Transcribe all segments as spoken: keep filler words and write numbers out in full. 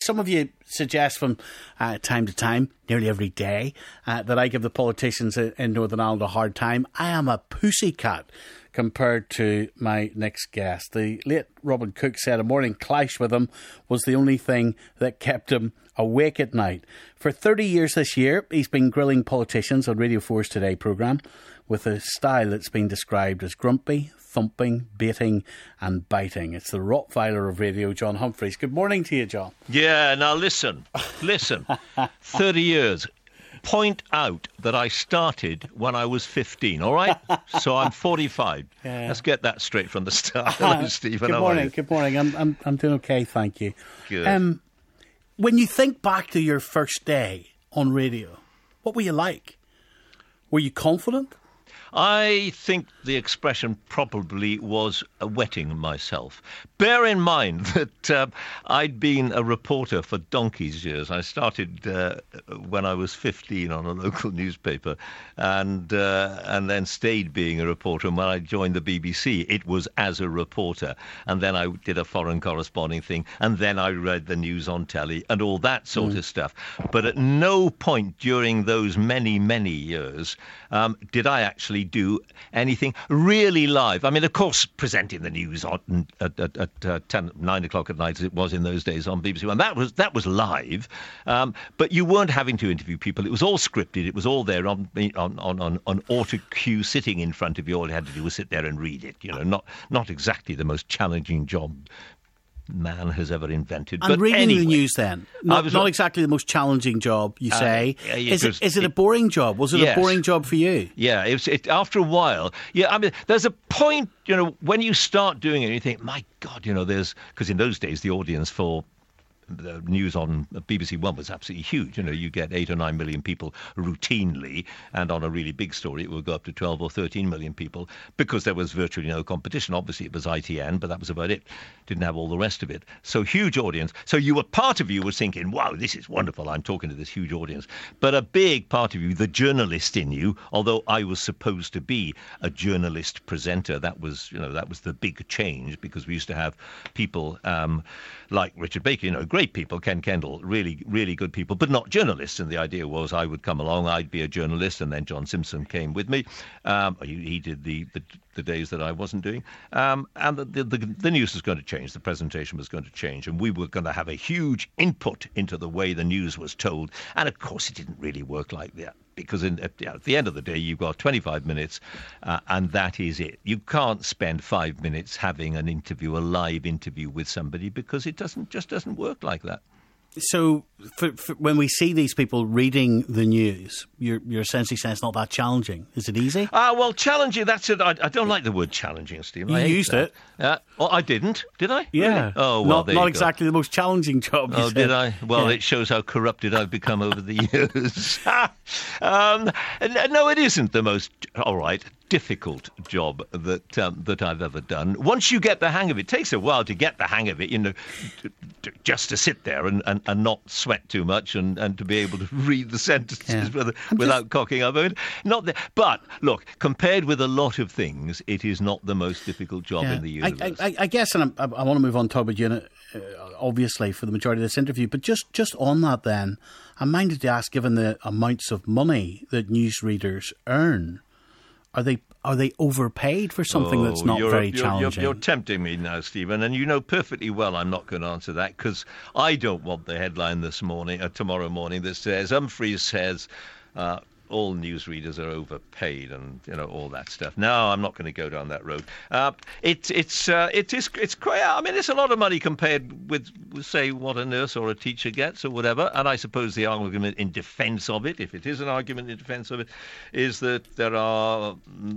some of you suggest from uh, time to time, nearly every day, uh, that I give the politicians in Northern Ireland a hard time. I am a pussycat compared to my next guest. The late Robin Cook said a morning clash with him was the only thing that kept him awake at night. For thirty years this year, he's been grilling politicians on Radio four's Today programme with a style that's been described as grumpy, thumping, baiting and biting. It's the Rottweiler of radio, John Humphrys. Good morning to you, John. Yeah, now listen, listen. thirty years. Point out that I started when I was fifteen, all right? So I'm forty-five. Yeah. Let's get that straight from the start. Hello, Stephen. Good How morning, are you? good morning. I'm, I'm, I'm doing okay, thank you. Good. Um, when you think back to your first day on radio, what were you like? Were you confident? I think the expression probably was uh, wetting myself. Bear in mind that uh, I'd been a reporter for donkey's years. I started uh, when I was fifteen on a local newspaper and uh, and then stayed being a reporter. And when I joined the B B C, it was as a reporter. And then I did a foreign corresponding thing. And then I read the news on telly and all that sort mm. of stuff. But at no point during those many, many years um, did I actually do anything really live. I mean, of course, presenting the news on at, at, at uh, ten, nine o'clock at night, as it was in those days on B B C One, that was that was live. Um, but you weren't having to interview people. It was all scripted. It was all there on on on on, on auto cue, sitting in front of you. All you had to do was sit there and read it. You know, not not exactly the most challenging job man has ever invented. And but reading anyway, the news then, not, was, not exactly the most challenging job, you say. Uh, it is, was, it, is it it, a boring job? Was it yes. a boring job for you? Yeah, it was, it, after a while. Yeah, I mean, there's a point, you know, when you start doing it, you think, my God, you know, there's, because in those days the audience for the news on B B C One was absolutely huge. You know, you get eight or nine million people routinely, and on a really big story, it would go up to twelve or thirteen million people because there was virtually no competition. Obviously, it was I T N, but that was about it. Didn't have all the rest of it. So huge audience. So you were part of you was thinking, wow, this is wonderful. I'm talking to this huge audience. But a big part of you, the journalist in you, although I was supposed to be a journalist presenter, that was, you know, that was the big change because we used to have people um, like Richard Baker, you know, great people, Ken Kendall, really, really good people, but not journalists. And the idea was I would come along, I'd be a journalist, and then John Simpson came with me. Um, he, he did the, the the days that I wasn't doing. Um, and the, the, the, the news was going to change, the presentation was going to change, and we were going to have a huge input into the way the news was told. And of course, it didn't really work like that. Because in, at the end of the day, you've got twenty-five minutes, uh, and that is it. You can't spend five minutes having an interview, a live interview with somebody, because it doesn't just doesn't work like that. So for, for when we see these people reading the news, you're, you're essentially saying it's not that challenging. Is it easy? Ah, uh, well, challenging, that's it. I, I don't like the word challenging, Stephen. You used that. it. Uh, well, I didn't, did I? Yeah. Really? Oh, well, Not, there not you exactly go. the most challenging job, you Oh, said. did I? Well, yeah. It shows how corrupted I've become over the years. um, no, it isn't the most, all right, difficult job that um, that I've ever done. Once you get the hang of it, it takes a while to get the hang of it, you know, t- t- just to sit there and, and, and not sweat too much and, and to be able to read the sentences yeah. without, without just... cocking up. Not the, but, look, compared with a lot of things, it is not the most difficult job yeah. in the universe. I, I, I guess, and I, I want to move on to talk about you, uh, obviously, for the majority of this interview, but just, just on that then, I'm minded to ask, given the amounts of money that newsreaders earn, Are they are they overpaid for something oh, that's not you're, very you're, challenging? You're, you're tempting me now, Stephen, and you know perfectly well I'm not going to answer that because I don't want the headline this morning, or tomorrow morning, that says Humphrys says uh, all newsreaders are overpaid and, you know, all that stuff. No, I'm not going to go down that road. Uh, it, it's uh, it is it's quite. I mean, it's a lot of money compared with, with, say, what a nurse or a teacher gets or whatever. And I suppose the argument in defence of it, if it is an argument in defence of it, is that there are,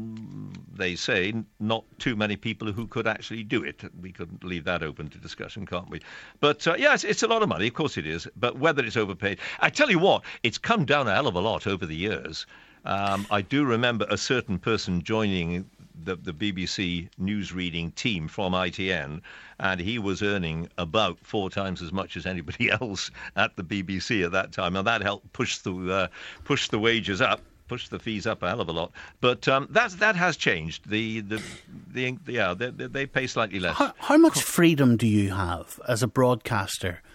they say, not too many people who could actually do it. We could leave that open to discussion, can't we? But uh, yeah, it's, it's a lot of money. Of course it is. But whether it's overpaid, I tell you what, it's come down a hell of a lot over the years. Um, I do remember a certain person joining the, the B B C news reading team from I T N, and he was earning about four times as much as anybody else at the B B C at that time, and that helped push the uh, push the wages up. Push the fees up a hell of a lot, but um, that's that has changed. The the the yeah, they, they pay slightly less. How, how much freedom do you have as a broadcaster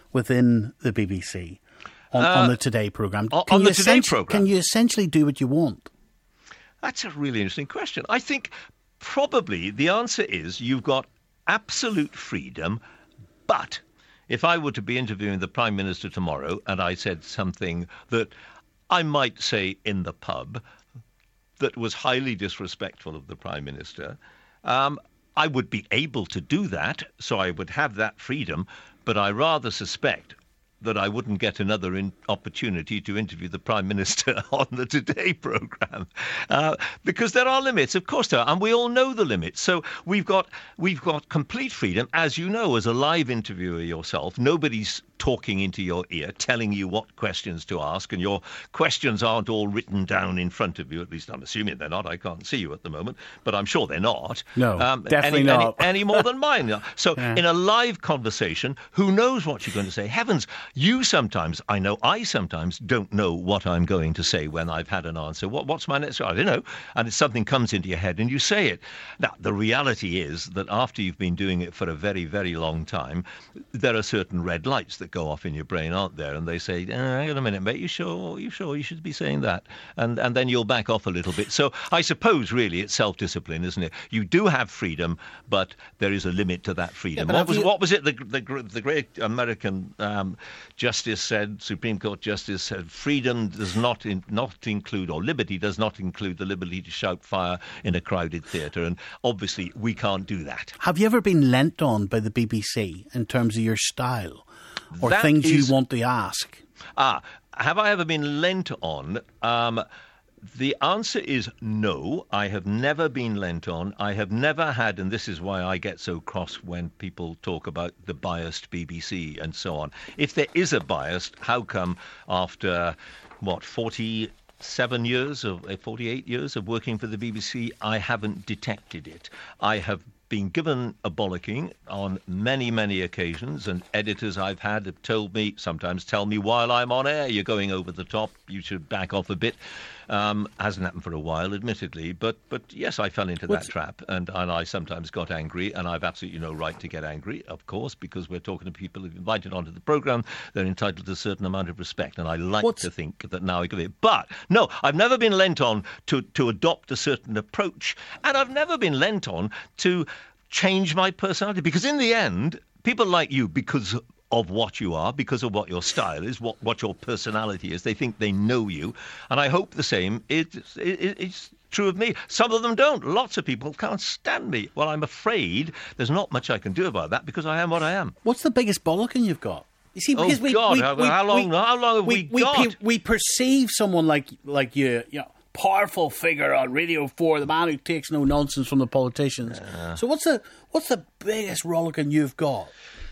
within the B B C on, Uh, on the Today programme? on- Can on you the Today essen- programme? Can you essentially do what you want? That's a really interesting question. I think probably the answer is you've got absolute freedom, but if I were to be interviewing the Prime Minister tomorrow and I said something that I might say in the pub that was highly disrespectful of the Prime Minister, um, I would be able to do that, so I would have that freedom, but I rather suspect that I wouldn't get another in opportunity to interview the Prime Minister on the Today programme. Uh, because there are limits, of course there are, and we all know the limits. So we've got we've got complete freedom. As you know, as a live interviewer yourself, nobody's talking into your ear, telling you what questions to ask, and your questions aren't all written down in front of you. At least I'm assuming they're not. I can't see you at the moment, but I'm sure they're not. No, definitely any, not. Any, any more than mine. So Yeah. in a live conversation, who knows what you're going to say? Heavens, you sometimes, I know I sometimes don't know what I'm going to say when I've had an answer. What, what's my next? I don't know. And something comes into your head and you say it. Now, the reality is that after you've been doing it for a very, very long time, there are certain red lights that go off in your brain, aren't there? And they say, oh, hang on a minute, mate, you sure? You sure you should be saying that? And and then you'll back off a little bit. So I suppose really it's self-discipline, isn't it? You do have freedom, but there is a limit to that freedom. Yeah, but what have was you- what was it? The the, the great American um, justice said, Supreme Court justice said, freedom does not in, not include, or liberty does not include the liberty to shout fire in a crowded theatre. And obviously we can't do that. Have you ever been lent on by the B B C in terms of your style or That things is- you want to ask? Ah, have I ever been lent on? Um, the answer is no. I have never been lent on. I have never had, and this is why I get so cross when people talk about the biased B B C and so on. If there is a bias, how come after, what, forty-seven years of, forty-eight years of working for the B B C, I haven't detected it? I have been given a bollocking on many, many occasions, and editors I've had have told me, sometimes tell me while I'm on air, you're going over the top, you should back off a bit. Um, hasn't happened for a while, admittedly, but but yes, I fell into What's- that trap, and, and I sometimes got angry, and I've absolutely no right to get angry, of course, because we're talking to people who've invited onto the programme. They're entitled to a certain amount of respect, and I like What's- to think that now I give it. But no, I've never been lent on to, to adopt a certain approach, and I've never been lent on to change my personality, because in the end, people like you, because of what you are, because of what your style is, what, what your personality is, they think they know you, and I hope the same is, is, is true of me. Some of them don't. Lots of people can't stand me. Well, I'm afraid there's not much I can do about that, because I am what I am. What's the biggest bollocking you've got? You see, Oh, because we, God, we, how- we, how long- we- how long have we got? pe- we perceive someone like like you, you know, powerful figure on Radio Four, the man who takes no nonsense from the politicians. So what's the what's the biggest rollicking you've got?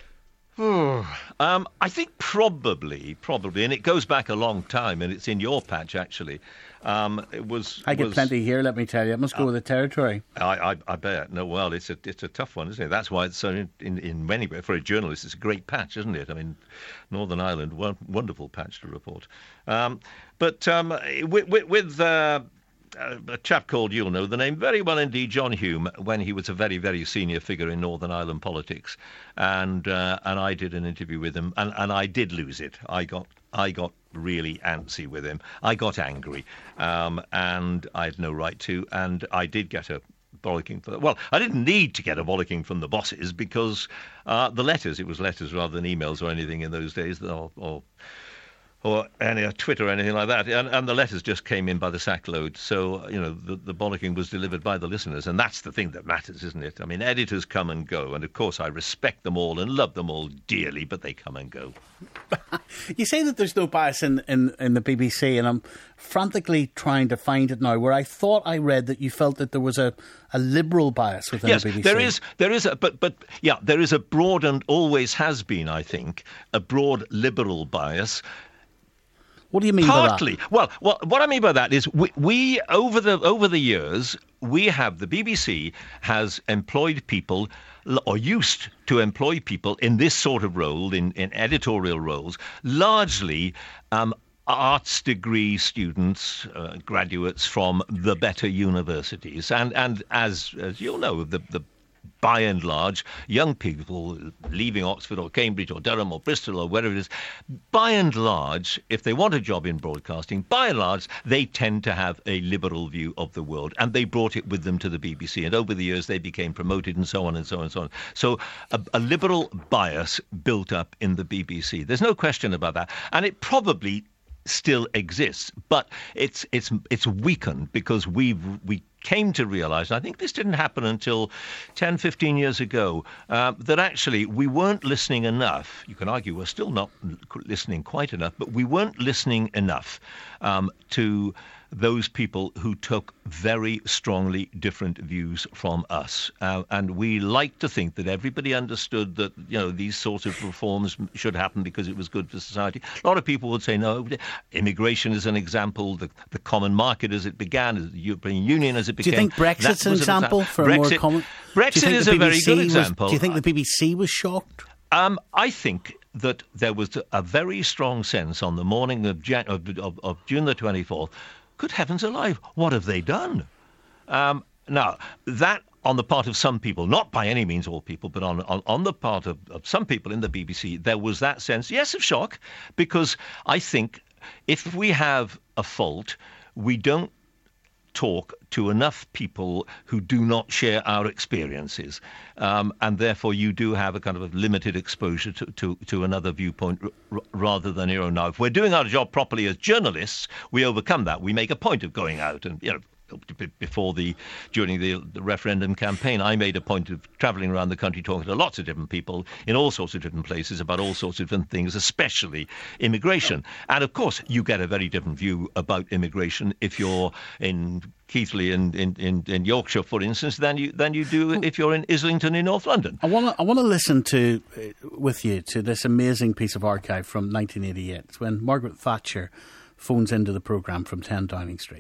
Um, I think probably, probably, and it goes back a long time, and it's in your patch, actually. Um, it was. I get was, plenty here. Let me tell you, I must go with the territory. I, I, I bet. No, well, it's a it's a tough one, isn't it? That's why it's so in, in, in many ways, for a journalist, it's a great patch, isn't it? I mean, Northern Ireland, one, wonderful patch to report. Um, but um, with, with, with uh, a chap called, you'll know the name very well indeed, John Hume, when he was a very, very senior figure in Northern Ireland politics, and uh, and I did an interview with him, and, and I did lose it. I got I got really antsy with him. I got angry, um, and I had no right to, and I did get a bollocking for that. Well, I didn't need to get a bollocking from the bosses, because uh, the letters, it was letters rather than emails or anything in those days, or, or or any uh, Twitter or anything like that, and, and the letters just came in by the sackload. So, you know, the, the bollocking was delivered by the listeners, and that's the thing that matters, isn't it? I mean, editors come and go, and of course I respect them all and love them all dearly, but they come and go. You say that there's no bias in, in, in the B B C, and I'm frantically trying to find it now, where I thought I read that you felt that there was a, a liberal bias within Yes, the B B C. there is, there is, a, but but yeah, there is a broad, and always has been, I think, a broad liberal bias. What do you mean Partly. by that? Well, well, what I mean by that is we, we over the over the years, we have the B B C has employed people, or used to employ people in this sort of role, in, in editorial roles, largely um, arts degree students, uh, graduates from the better universities, and and as as you'll know, the the by and large, young people leaving Oxford or Cambridge or Durham or Bristol or wherever it is, by and large, if they want a job in broadcasting, by and large, they tend to have a liberal view of the world, and they brought it with them to the B B C, and over the years they became promoted and so on and so on and so on. So a, a liberal bias built up in the B B C. There's no question about that, and it probably still exists, but it's it's it's weakened because we've we came to realise, and I think this didn't happen until ten, fifteen years ago, uh, that actually we weren't listening enough. You can argue we're still not listening quite enough, but we weren't listening enough um, to those people who took very strongly different views from us. Uh, and we like to think that everybody understood that, you know, these sorts of reforms should happen because it was good for society. A lot of people would say, no, immigration is an example, the, the common market as it began, the European Union as it became. Do you think Brexit's an example for Brexit, a more common... Brexit is a very good example. Was, do you think the B B C was shocked? Um, I think that there was a very strong sense on the morning of, Jan- of, of, of June the twenty-fourth, good heavens alive, what have they done? Um, now, that on the part of some people, not by any means all people, but on, on, on the part of, of some people in the B B C, there was that sense, yes, of shock, because I think if we have a fault, we don't talk to enough people who do not share our experiences. Um, and therefore you do have a kind of a limited exposure to, to, to another viewpoint r- rather than your own. Now, if we're doing our job properly as journalists, we overcome that. We make a point of going out and, you know, before the, during the, the referendum campaign, I made a point of travelling around the country talking to lots of different people in all sorts of different places about all sorts of different things, especially immigration. And of course, you get a very different view about immigration if you're in Keighley in, in, in, in Yorkshire, for instance, than you than you do if you're in Islington in North London. I want to I want to listen to uh, with you to this amazing piece of archive from nineteen eighty-eight. It's when Margaret Thatcher phones into the programme from ten Downing Street.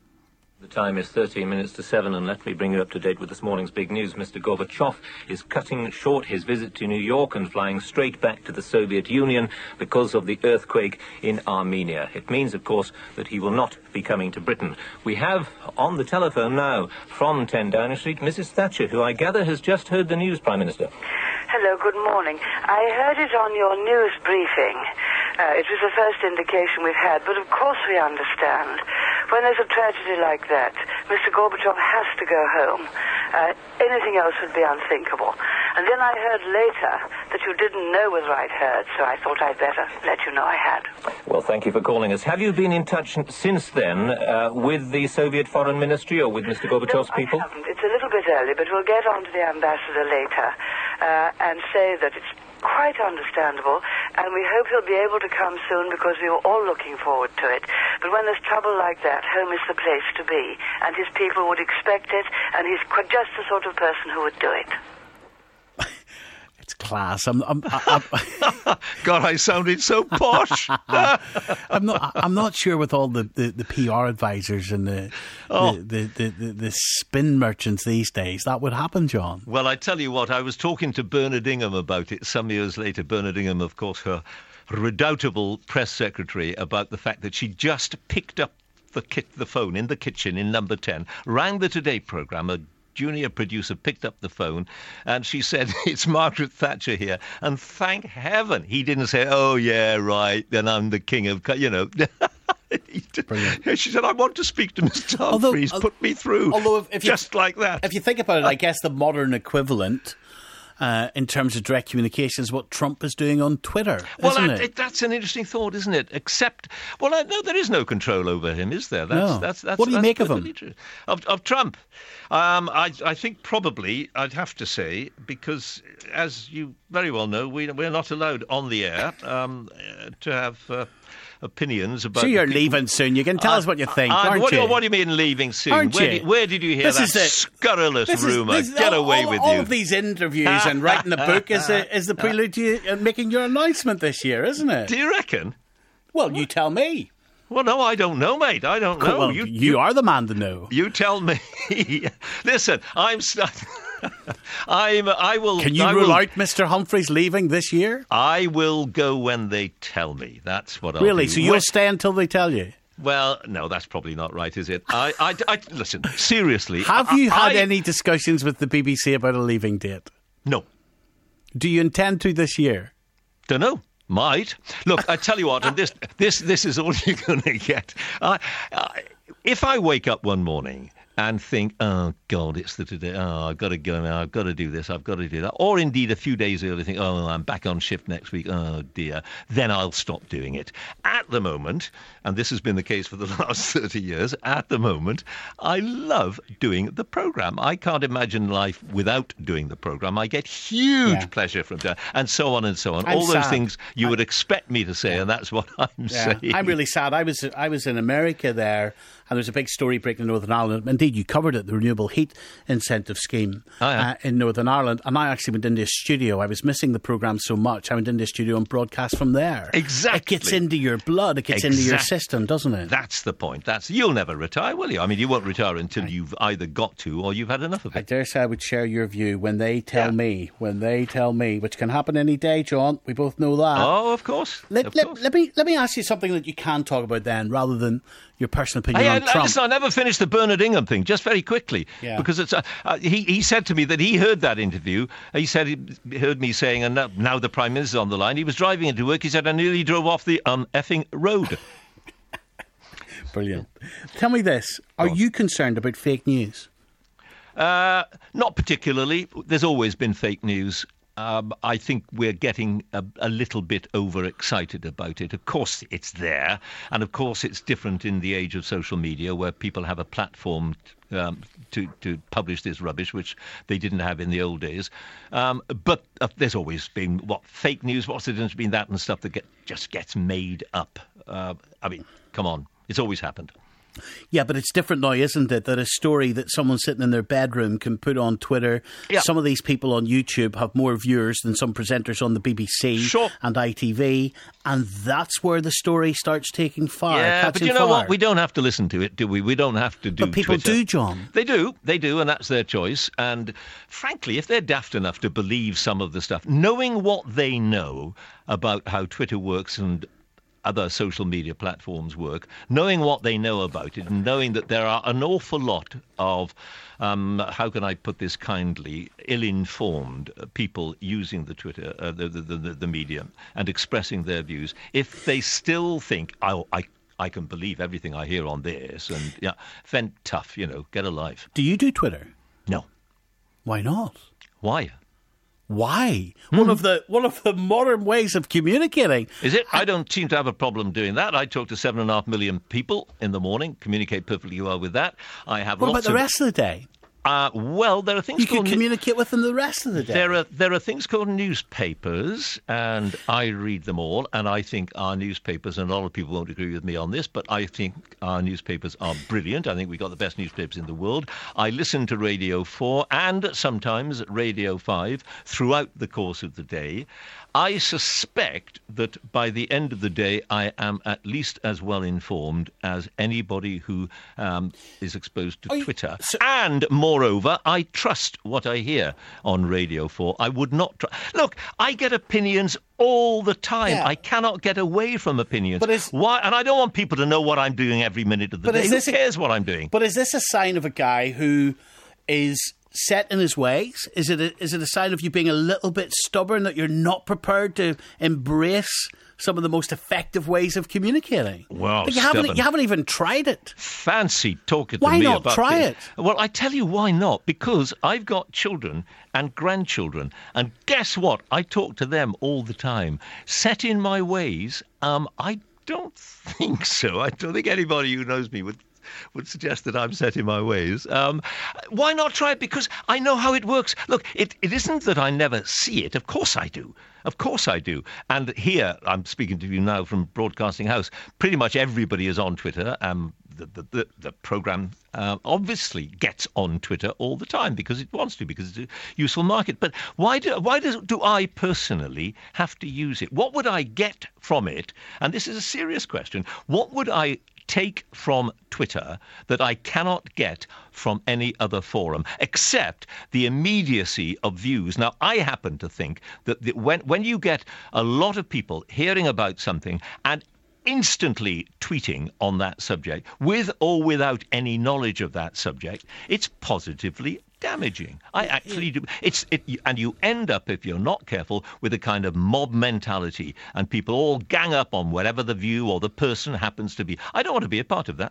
The time is thirteen minutes to seven, and let me bring you up to date with this morning's big news. Mister Gorbachev is cutting short his visit to New York and flying straight back to the Soviet Union because of the earthquake in Armenia. It means, of course, that he will not be coming to Britain. We have on the telephone now from ten Downing Street, Missus Thatcher, who I gather has just heard the news, Prime Minister. Hello, good morning. I heard it on your news briefing. Uh, it was the first indication we've had, but of course we understand. When there's a tragedy like that, Mister Gorbachev has to go home. Uh, anything else would be unthinkable. And then I heard later that you didn't know whether I'd heard, so I thought I'd better let you know I had. Well, thank you for calling us. Have you been in touch since then uh, with the Soviet Foreign Ministry or with Mister Gorbachev's no, people? I haven't. It's a little bit early, but we'll get on to the ambassador later uh, and say that it's quite understandable, and we hope he'll be able to come soon because we were all looking forward to it. But when there's trouble like that, home is the place to be, and his people would expect it, and he's quite just the sort of person who would do it. It's class. I'm, I'm, I'm, God, I sounded so posh. I'm not. I'm not sure with all the, the, the P R advisors and the, oh. the, the, the the spin merchants these days that would happen, John. Well, I tell you what. I was talking to Bernard Ingham about it some years later. Bernard Ingham, of course, her redoubtable press secretary, about the fact that she just picked up the kit, the phone in the kitchen in Number ten, rang the Today programme. A junior producer picked up the phone and she said, "It's Margaret Thatcher here." And thank heaven he didn't say, "Oh, yeah, right, then I'm the king of," you know. Brilliant. She said, "I want to speak to Mister Humphreys. Although, Put me through." Although if, if you, just like that. If you think about it, I guess the modern equivalent Uh, in terms of direct communication is what Trump is doing on Twitter, well, isn't that, it? it? That's an interesting thought, isn't it? Except, well, uh, no, there is no control over him, is there? That's, no. That's, that's, what do you that's make of him? True. Of, of Trump? Um, I, I think probably, I'd have to say, because as you very well know, we, we're not allowed on the air um, to have Uh, opinions about. So you're people. leaving soon. You can tell uh, us what you think, uh, aren't what, you? What do you mean leaving soon? Aren't where, you? Did, where did you hear this that is the, scurrilous this rumour? Is, this, Get all, away all, with all you. All of these interviews and writing the book is a, is the prelude to you making your announcement this year, isn't it? Do you reckon? Well, you tell me. Well, no, I don't know, mate. I don't know. Well, you, you, you are the man to know. You tell me. Listen, I'm... St- I'm, I will. Can you I rule will, out Mister Humphreys leaving this year? I will go when they tell me. That's what I'll really? do. So you'll when, stay until they tell you? Well, no, that's probably not right, is it? I, I, I listen, seriously. Have I, you had I, any discussions with the B B C about a leaving date? No. Do you intend to this year? Don't know. Might. Look, I tell you what, and this this this is all you're going to get. I, I, if I wake up one morning and think, oh, God, it's the today, oh, I've got to go now, I've got to do this, I've got to do that, or indeed a few days earlier think, oh, I'm back on shift next week, oh, dear, then I'll stop doing it. At the moment, and this has been the case for the last thirty years, at the moment, I love doing the programme. I can't imagine life without doing the programme. I get huge Yeah. pleasure from that, and so on and so on. I'm All those sad. things you I- would expect me to say, and that's what I'm Yeah, saying. I'm really sad. I was I was in America there, and there's a big story breaking in Northern Ireland. Indeed, you covered it, the Renewable Heat Incentive Scheme Oh, yeah. uh, in Northern Ireland. And I actually went into a studio. I was missing the programme so much. I went into a studio and broadcast from there. Exactly. It gets into your blood. It gets into your Exact- system, doesn't it? That's the point. That's You'll never retire, will you? I mean, you won't retire until you've either got to or you've had enough of I it. dare say I would share your view when they tell Yeah. me, when they tell me, which can happen any day, John. We both know that. Oh, of course. Let, of let, course. let me let me ask you something that you can talk about then, rather than your personal opinion Hey, I, on Trump. listen, I never finished the Bernard Ingham thing, just very quickly, Yeah. because it's. Uh, uh, he he said to me that he heard that interview. He said he heard me saying, and now, now the Prime Minister's on the line. He was driving into work. He said, I nearly drove off the um, effing road. Brilliant. Tell me this: are you concerned about fake news? Uh, not particularly. There's always been fake news. Um, I think we're getting a, a little bit overexcited about it. Of course, it's there. And of course, it's different in the age of social media where people have a platform um, to, to publish this rubbish, which they didn't have in the old days. Um, but uh, there's always been, what, fake news? What's the difference between that and stuff that get, just gets made up? Uh, I mean, come on. It's always happened. Yeah, but it's different now, isn't it? That a story that someone sitting in their bedroom can put on Twitter. Yeah. Some of these people on YouTube have more viewers than some presenters on the B B C Sure. and I T V, and that's where the story starts taking fire. Yeah, but catching you know fire. what? We don't have to listen to it, do we? We don't have to do But people Twitter. do, John. They do, they do, and that's their choice. And frankly, if they're daft enough to believe some of the stuff, knowing what they know about how Twitter works and other social media platforms work, knowing what they know about it, and knowing that there are an awful lot of, um, how can I put this kindly, ill-informed people using the Twitter, uh, the, the, the, the medium, and expressing their views, if they still think, oh, I I can believe everything I hear on this, and yeah, then tough, you know, get a life. Do you do Twitter? No. Why not? Why? Why? Hmm. One of the one of the modern ways of communicating. Is it? I don't seem to have a problem doing that. I talk to seven and a half million people in the morning, communicate perfectly well with that. I have What about lots the of, rest of the day? Uh, well, there are things You called could communicate with them the rest of the day. There are there are things called newspapers, and I read them all, and I think our newspapers, and a lot of people won't agree with me on this, but I think our newspapers are brilliant. I think we've got the best newspapers in the world. I listen to Radio four and sometimes Radio five throughout the course of the day. I suspect that by the end of the day, I am at least as well informed as anybody who um, is exposed to Are you- Twitter. so- And moreover, I trust what I hear on Radio four. I would not tr- look. I get opinions all the time. Yeah. I cannot get away from opinions. But is- Why? And I don't want people to know what I'm doing every minute of the But day. is Who this a- cares what I'm doing? But is this a sign of a guy who is set in his ways? Is it a, is it a sign of you being a little bit stubborn, that you're not prepared to embrace some of the most effective ways of communicating? Well, Like you haven't stubborn. you haven't even tried it. Fancy talking to Why me not about try this. it? Well, I tell you why not. Because I've got children and grandchildren, and guess what? I talk to them all the time. Set in my ways, um, I don't think so. I don't think anybody who knows me would would suggest that I'm set in my ways. Um, why not try it? Because I know how it works. Look, it, it isn't that I never see it. Of course I do. Of course I do. And here, I'm speaking to you now from Broadcasting House, pretty much everybody is on Twitter. Um, the, the, the, the programme uh, obviously gets on Twitter all the time because it wants to, because it's a useful market. But why do, why do, do I personally have to use it? What would I get from it? And this is a serious question. What would I take from Twitter that I cannot get from any other forum, except the immediacy of views? Now, I happen to think that the, when when you get a lot of people hearing about something and instantly tweeting on that subject, with or without any knowledge of that subject, it's positively damaging. I actually do. It's it, and you end up, if you're not careful, with a kind of mob mentality, and people all gang up on whatever the view or the person happens to be. I don't want to be a part of that.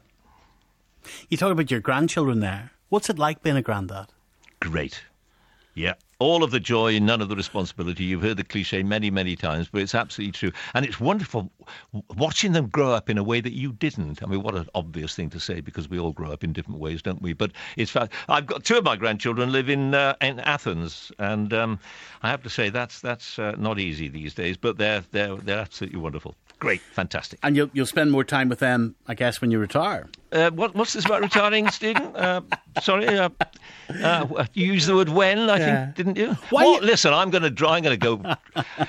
You talk about your grandchildren there. What's it like being a granddad? Great. Yeah. All of the joy and none of the responsibility. You've heard the cliche many, many times, but it's absolutely true. And it's wonderful watching them grow up in a way that you didn't. I mean, what an obvious thing to say, because we all grow up in different ways, don't we? But it's fa- I've got two of my grandchildren live in uh, in Athens, and um, I have to say that's that's uh, not easy these days. But they're they're they're absolutely wonderful. Great, fantastic. And you'll you'll spend more time with them, I guess, when you retire. Uh, what, what's this about retiring, Stephen? Uh, sorry, uh, uh, you used the word when, I Yeah. think, didn't you? Why Well, you- listen, I'm going to I'm going to go.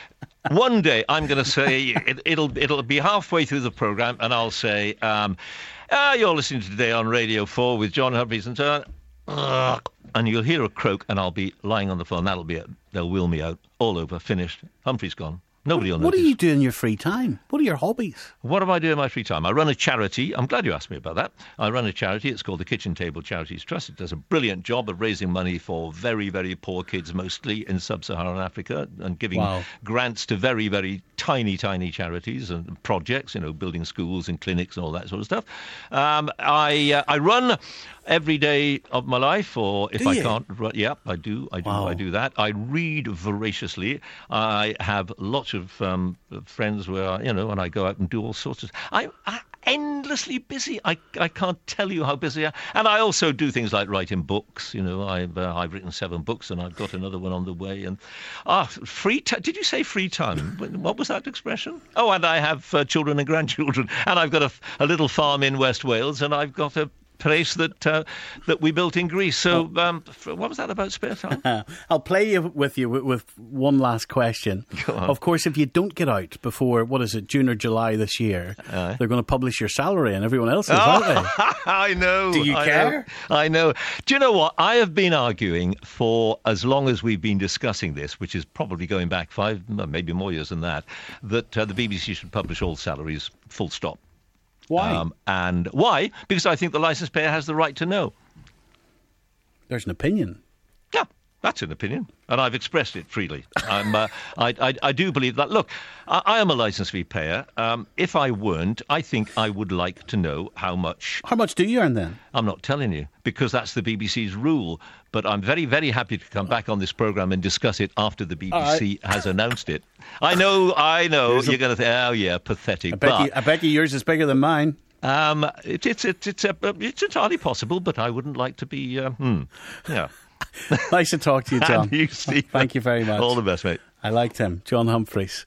One day, I'm going to say it, it'll it'll be halfway through the programme, and I'll say, um, ah, "You're listening to Today on Radio Four with John Humphreys and so on." Ugh. And you'll hear a croak, and I'll be lying on the phone. That'll be it. They'll wheel me out. All over. Finished. Humphrey's gone. Nobody will What do notice. you do in your free time? What are your hobbies? What do I do in my free time? I run a charity. I'm glad you asked me about that. I run a charity. It's called the Kitchen Table Charities Trust. It does a brilliant job of raising money for very, very poor kids, mostly in sub-Saharan Africa, and giving Wow. grants to very, very tiny, tiny charities and projects, you know, building schools and clinics and all that sort of stuff. Um, I uh, I run every day of my life, or if Do I you? can't run, yeah, I do. I do. Wow. I do that. I read voraciously. I have lots of um, friends where, you know, and I go out and do all sorts of... I, I'm endlessly busy. I, I can't tell you how busy I am. And I also do things like writing books. You know, I've uh, I've written seven books, and I've got another one on the way. And ah, free time. Did you say free time? What was that expression? Oh, and I have uh, children and grandchildren. And I've got a, a little farm in West Wales, and I've got a place that uh, that we built in Greece. So um, what was that about spare time? Uh, I'll play you with you with, with one last question. Go on. Of course, if you don't get out before, what is it, June or July this year, Aye. they're going to publish your salary and everyone else's, aren't they? I know. Do you I care? Know, I know. Do you know what? I have been arguing for as long as we've been discussing this, which is probably going back five, maybe more years than that, that uh, the B B C should publish all salaries, full stop. Why? Um, and why? Because I think the licence payer has the right to know. There's an opinion. Yeah, that's an opinion, and I've expressed it freely. I'm, uh, I, I, I do believe that. Look, I, I am a licence fee payer. Um, if I weren't, I think I would like to know how much. How much do you earn then? I'm not telling you, because that's the B B C's rule. But I'm very, very happy to come back on this programme and discuss it after the B B C right. has announced it. I know, I know, There's a- you're going to think, oh yeah, pathetic. I bet, but you, I bet you yours is bigger than mine. um, it, it's it's it's, uh, it's entirely possible, but I wouldn't like to be. Uh, hmm, yeah. Nice to talk to you, John. And you, Steve. Thank you very much. All the best, mate. I liked him, John Humphreys.